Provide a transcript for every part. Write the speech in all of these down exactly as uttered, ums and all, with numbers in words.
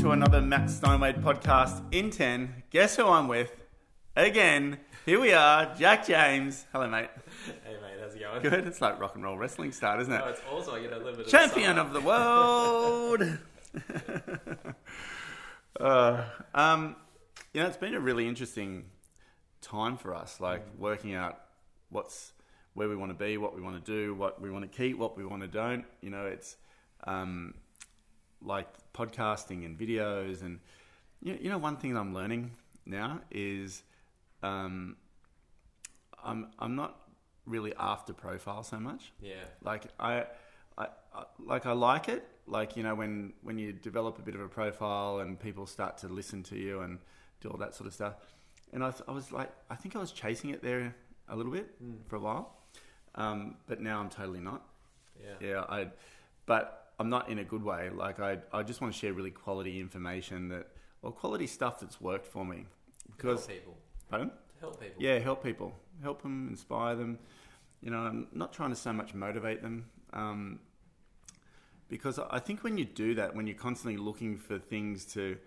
to another Matt Steinwade podcast in ten. Guess who I'm with? Again, here we are, Jack James. Hello, mate. Hey, mate, how's it going? Good. It's like rock and roll wrestling start, isn't it? Oh, it's awesome. I get a little bit of Champion the of the world. uh, um, you know, it's been a really interesting time for us, like mm. working out what's where we want to be, what we want to do, what we want to keep, what we want to don't. You know, it's um, like podcasting and videos, and you know, you know, one thing that I'm learning now is um, I'm I'm not really after profile so much. Yeah. Like I, I, I like I like it. Like, you know, when when you develop a bit of a profile and people start to listen to you and do all that sort of stuff. And I, I was like, I think I was chasing it there a little bit mm. for a while, um, but now I'm totally not. Yeah. Yeah. I, but I'm not in a good way. Like I, I just want to share really quality information that, or quality stuff that's worked for me. Because help people. Pardon? To help people. Yeah, help people, help them, inspire them. You know, I'm not trying to so much motivate them. Um, because I think when you do that, when you're constantly looking for things to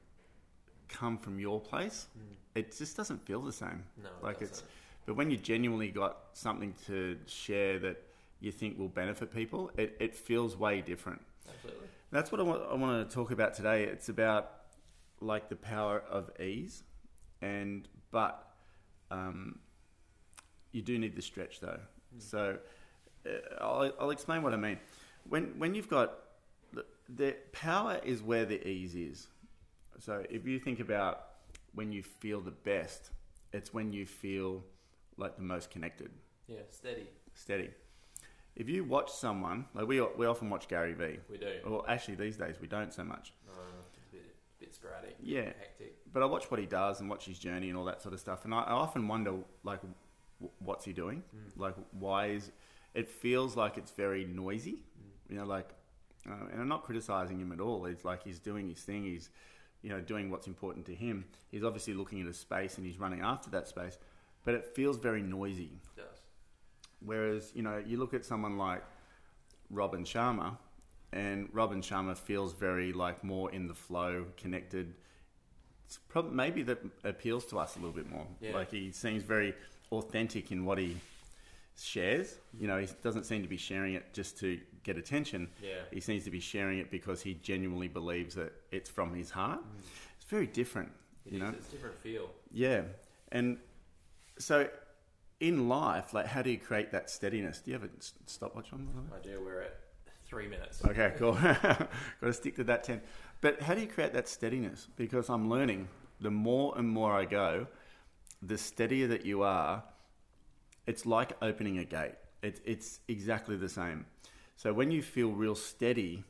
come from your place, mm. it just doesn't feel the same. No, it like doesn't. it's. But when you genuinely got something to share that you think will benefit people, it, it feels way different. Absolutely. That's what I want, I want to talk about today. It's about like the power of ease, and but um, you do need the stretch though. Mm. So uh, I'll, I'll explain what I mean. When when you've got the, the power is where the ease is. So if you think about when you feel the best, it's when you feel like the most connected. Yeah, steady. Steady. If you watch someone, like we we often watch Gary Vee. We do. Well, actually these days we don't so much. No, it's a bit, a bit sporadic. Yeah. Hectic. But I watch what he does and watch his journey and all that sort of stuff. And I, I often wonder, like, w- what's he doing? Mm. Like, why is... It feels like it's very noisy. Mm. You know, like... Uh, and I'm not criticising him at all. It's like he's doing his thing. He's, you know, doing what's important to him. He's obviously looking at a space and he's running after that space. But it feels very noisy. It does. Whereas, you know, you look at someone like Robin Sharma, and Robin Sharma feels very, like, more in the flow, connected. It's probably maybe that appeals to us a little bit more. Yeah. Like, he seems very authentic in what he shares. You know, he doesn't seem to be sharing it just to get attention. Yeah. He seems to be sharing it because he genuinely believes that it's from his heart. Mm. It's very different. It you is, know? It's a different feel. Yeah. And so in life, like, how do you create that steadiness? Do you have a stopwatch on? I do. We're at three minutes. Okay, cool. Got to stick to that ten. But how do you create that steadiness? Because I'm learning, the more and more I go, the steadier that you are, it's like opening a gate. It, it's exactly the same. So when you feel real steady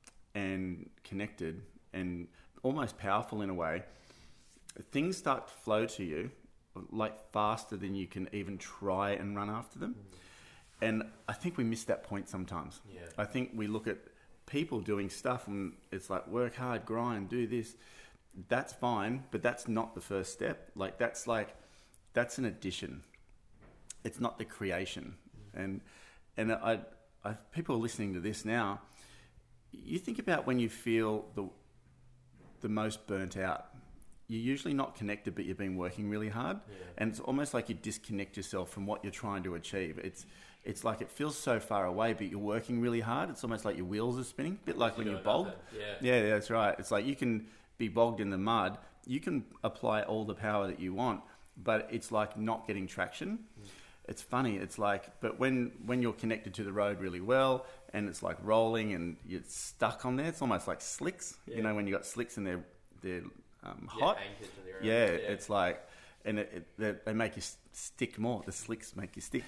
and connected and almost powerful in a way, things start to flow to you like faster than you can even try and run after them. Mm. And I think we miss that point sometimes. Yeah. I think we look at people doing stuff and it's like work hard, grind, do this. That's fine, but that's not the first step. Like that's like, that's an addition. It's not the creation. Mm. And and I, I, people listening to this now, you think about when you feel the the most burnt out. You're usually not connected, but you've been working really hard. Yeah. And it's almost like you disconnect yourself from what you're trying to achieve. It's it's like it feels so far away, but you're working really hard. It's almost like your wheels are spinning, a bit like when you're bogged. Yeah. yeah, that's right. It's like you can be bogged in the mud. You can apply all the power that you want, but it's like not getting traction. Mm. It's funny. It's like, but when, when you're connected to the road really well and it's like rolling and you're stuck on there, it's almost like slicks. Yeah. You know, when you got slicks and they're, they're, Um, hot, yeah, yeah, yeah, it's like, and it, it, they, they make you stick more. The slicks make you stick.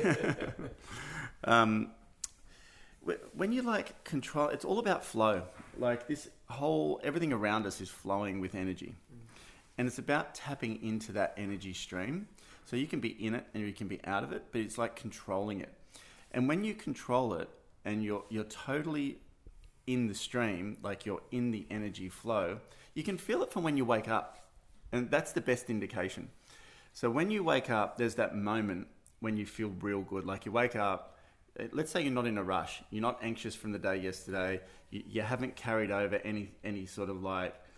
um, when you like control, it's all about flow. Like this whole, everything around us is flowing with energy, mm. and it's about tapping into that energy stream. So you can be in it and you can be out of it, but it's like controlling it. And when you control it, and you're you're totally in the stream, like you're in the energy flow. You can feel it from when you wake up, and that's the best indication. So when you wake up, there's that moment when you feel real good. Like you wake up, let's say you're not in a rush, you're not anxious from the day yesterday, you, you haven't carried over any any sort of like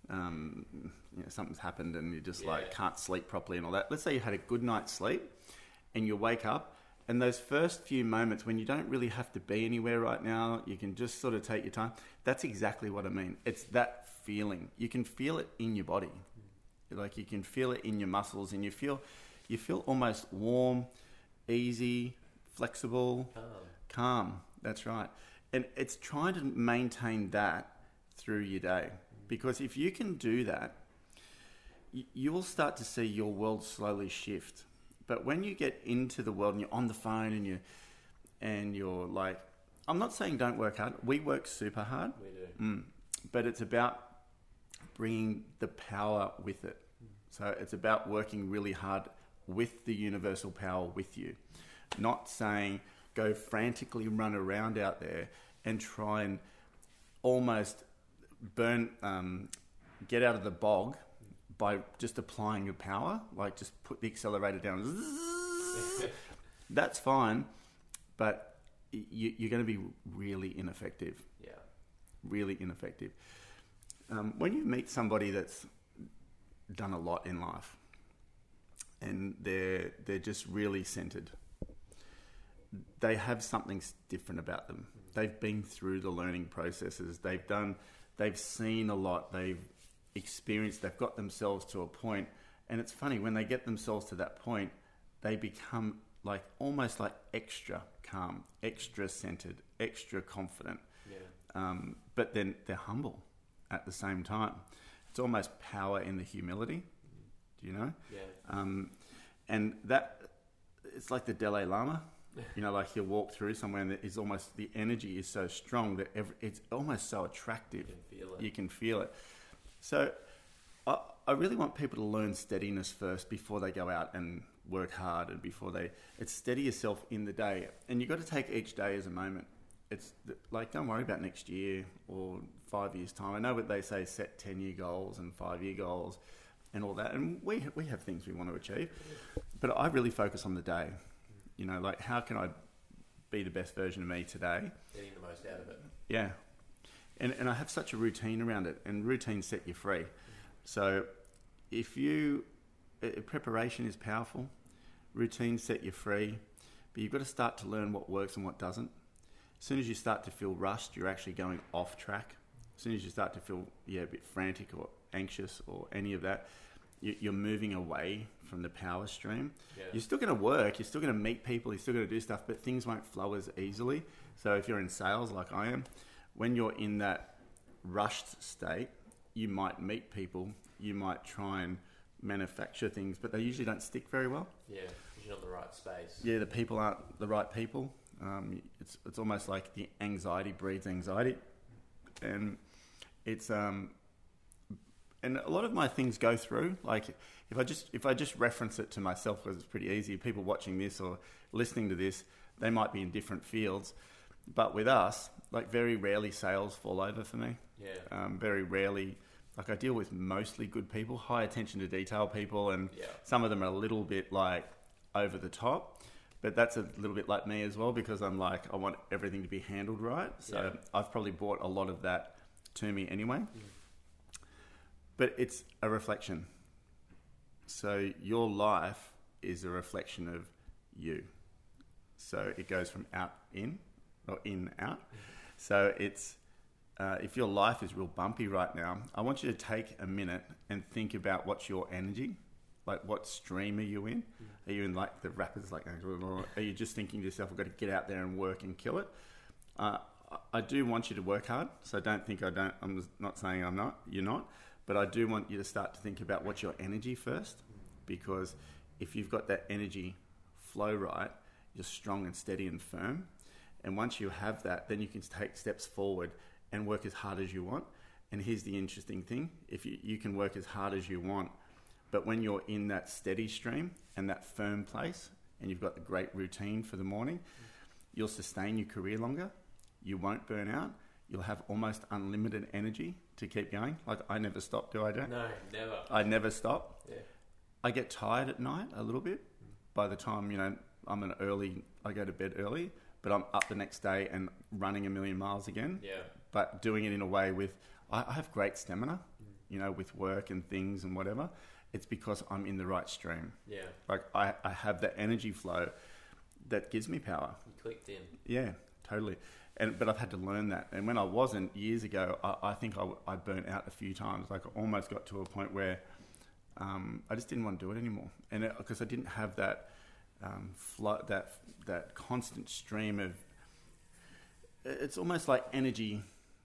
um, you know, something's happened and you just Yeah. like can't sleep properly and all that. Let's say you had a good night's sleep and you wake up, and those first few moments when you don't really have to be anywhere right now, you can just sort of take your time. That's exactly what I mean. It's that feeling. You can feel it in your body. Like you can feel it in your muscles, and you feel, you feel almost warm, easy, flexible, Calm. calm. That's right. And it's trying to maintain that through your day. Because if you can do that, you, you will start to see your world slowly shift. But when you get into the world and you're on the phone and you and you're like, I'm not saying don't work hard. We work super hard. We do. Mm, but it's about bringing the power with it. So it's about working really hard with the universal power with you. Not saying go frantically run around out there and try and almost burn, um, get out of the bog by just applying your power, like just put the accelerator down. That's fine, but you, you're going to be really ineffective. Yeah. Really ineffective. Um, when you meet somebody that's done a lot in life and they're they're just really centered, they have something different about them. They've been through the learning processes. They've done, they've seen a lot. They've experienced, they've got themselves to a point. And it's funny, when they get themselves to that point, they become like almost like extra calm, extra centered, extra confident. Yeah. Um, but then they're humble at the same time. It's almost power in the humility. Do you know? Yeah. Um, and that, it's like the Dalai Lama. You know, like he'll walk through somewhere and it's almost, the energy is so strong that every, it's almost so attractive. You can feel it. You can feel it. So I, I really want people to learn steadiness first before they go out and work hard, and before they, it's steady yourself in the day. And you've got to take each day as a moment. It's like, don't worry about next year or five years' time. I know what they say, set ten-year goals and five-year goals and all that. And we we have things we want to achieve. But I really focus on the day. You know, like, how can I be the best version of me today? Getting the most out of it. Yeah. And and I have such a routine around it. And routines set you free. So if you... Uh, preparation is powerful. Routines set you free. But you've got to start to learn what works and what doesn't. As soon as you start to feel rushed, you're actually going off track. As soon as you start to feel yeah, a bit frantic or anxious or any of that, you, you're moving away from the power stream. Yeah. You're still going to work, you're still going to meet people, you're still going to do stuff, but things won't flow as easily. So if you're in sales like I am, when you're in that rushed state, you might meet people, you might try and manufacture things, but they usually don't stick very well. Yeah, because you're not in the right space. Yeah, the people aren't the right people. Um, it's it's almost like the anxiety breeds anxiety, and it's um, and a lot of my things go through. Like if I just if I just reference it to myself, because it's pretty easy. People watching this or listening to this, they might be in different fields, but with us, like very rarely sales fall over for me. Yeah. Um, very rarely. Like I deal with mostly good people, high attention to detail people, and Yeah. some of them are a little bit like over the top. But that's a little bit like me as well, because I'm like, I want everything to be handled right. So Yeah. I've probably brought a lot of that to me anyway. Mm. But it's a reflection. So your life is a reflection of you. So it goes from out in, or in out. Mm. So it's, uh, if your life is real bumpy right now, I want you to take a minute and think about what's your energy. Like, what stream are you in? Mm. Are you in like the rapids? Like, are you just thinking to yourself, I've got to get out there and work and kill it? Uh, I do want you to work hard. So don't think I don't, I'm not saying I'm not, you're not. But I do want you to start to think about what's your energy first. Because if you've got that energy flow right, you're strong and steady and firm. And once you have that, then you can take steps forward and work as hard as you want. And here's the interesting thing. If you, you can work as hard as you want, but when you're in that steady stream and that firm place, and you've got the great routine for the morning, you'll sustain your career longer. You won't burn out. You'll have almost unlimited energy to keep going. Like, I never stop, do I, Jack? No, never. I never stop. Yeah. I get tired at night a little bit. By the time, you know, I'm an early, I go to bed early, but I'm up the next day and running a million miles again. Yeah. But doing it in a way with, I, I have great stamina. you know, with work and things and whatever, it's because I'm in the right stream. Yeah. Like I, I have that energy flow that gives me power. You clicked in. Yeah, totally. And but I've had to learn that. And when I wasn't years ago, I, I think I, I burnt out a few times. Like I almost got to a point where um, I just didn't want to do it anymore. And because I didn't have that um, flow, that that constant stream of. It's almost like energy.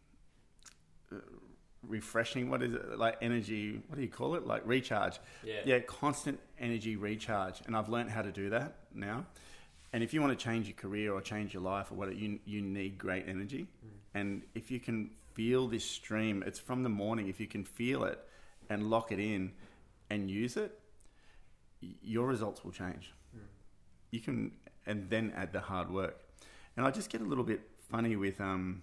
Uh, refreshing. What is it? Like energy. What do you call it? Like recharge. Yeah. Yeah. Constant energy recharge. And I've learned how to do that now. And if you want to change your career or change your life or whatever, you you need great energy. Mm. And if you can feel this stream, it's from the morning. If you can feel it and lock it in and use it, your results will change. Mm. You can, and then add the hard work. And I just get a little bit funny with, um,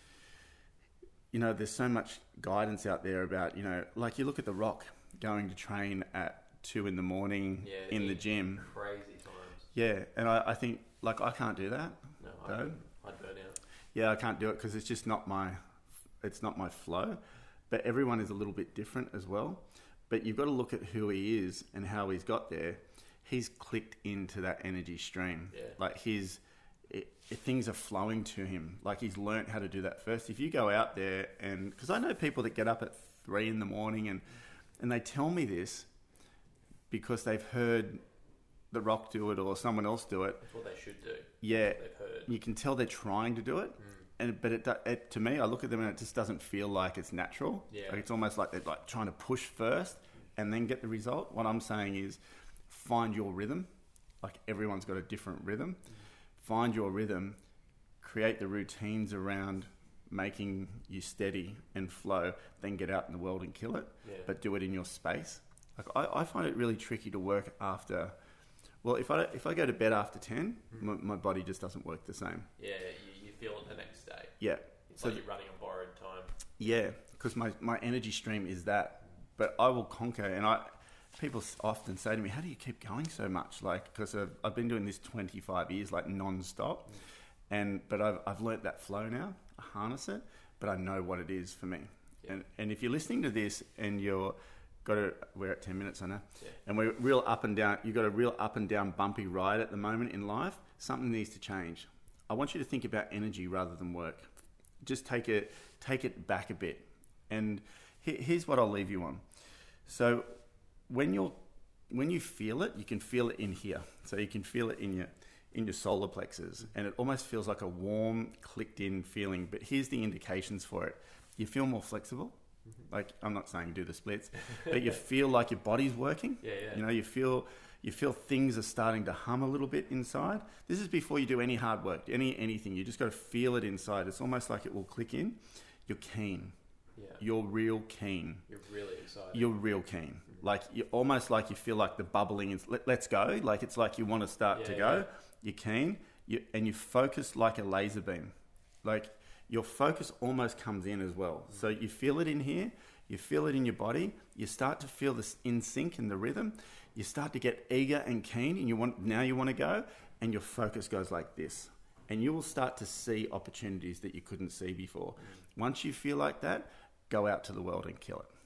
you know, there's so much guidance out there about, you know, like you look at The Rock going to train at two in the morning yeah, in the gym. Crazy times. Yeah, and I, I think, like, I can't do that. No, though. I'd, I'd burn out. Yeah, I can't do it because it's just not my, it's not my flow. But everyone is a little bit different as well. But you've got to look at who he is and how he's got there. He's clicked into that energy stream. Yeah. Like his, it, it, things are flowing to him. Like he's learnt how to do that first. If you go out there and, because I know people that get up at three in the morning and, and they tell me this because they've heard The Rock do it or someone else do it. That's what they should do. Yeah. They've heard. You can tell they're trying to do it. Mm. And, but it, it, to me, I look at them and it just doesn't feel like it's natural. Yeah. Like it's almost like they're like trying to push first and then get the result. What I'm saying is find your rhythm. Like everyone's got a different rhythm. Mm. Find your rhythm, create the routines around making you steady and flow, then get out in the world and kill it. Yeah. But do it in your space. Like I, I find it really tricky to work after. Well, if I if I go to bed after ten, mm. my, my body just doesn't work the same. Yeah, you, you feel it the next day. Yeah. It's So like you're running on borrowed time. Yeah, because my, my energy stream is that. But I will conquer, and I people often say to me, how do you keep going so much? Like, because I've, I've been doing this twenty-five years, like non-stop. Mm. And, but I've, I've learnt that flow now, I harness it, but I know what it is for me. Yeah. And, and if you're listening to this and you're, got to, we're at ten minutes, I know, yeah. and we're real up and down, you've got a real up and down bumpy ride at the moment in life, something needs to change. I want you to think about energy rather than work. Just take it, take it back a bit. And he, here's what I'll leave you on. So when you're, when you feel it, you can feel it in here. So you can feel it in your, in your solar plexus, and it almost feels like a warm, clicked in feeling. But here's the indications for it. You feel more flexible. Like, I'm not saying do the splits, but you feel like your body's working. Yeah, yeah. You know, you feel you feel things are starting to hum a little bit inside. This is before you do any hard work, any anything. You just got to feel it inside. It's almost like it will click in. You're keen. Yeah. You're real keen. You're really excited. You're real keen. Mm-hmm. Like, you're almost like you feel like the bubbling is, let, let's go. Like, it's like you want to start yeah, to go. Yeah. You're keen. You, and you focus like a laser beam. Like, your focus almost comes in as well. Mm-hmm. So you feel it in here. You feel it in your body. You start to feel this in sync in the rhythm. You start to get eager and keen, and you want now you want to go, and your focus goes like this. And you will start to see opportunities that you couldn't see before. Mm. Once you feel like that, go out to the world and kill it.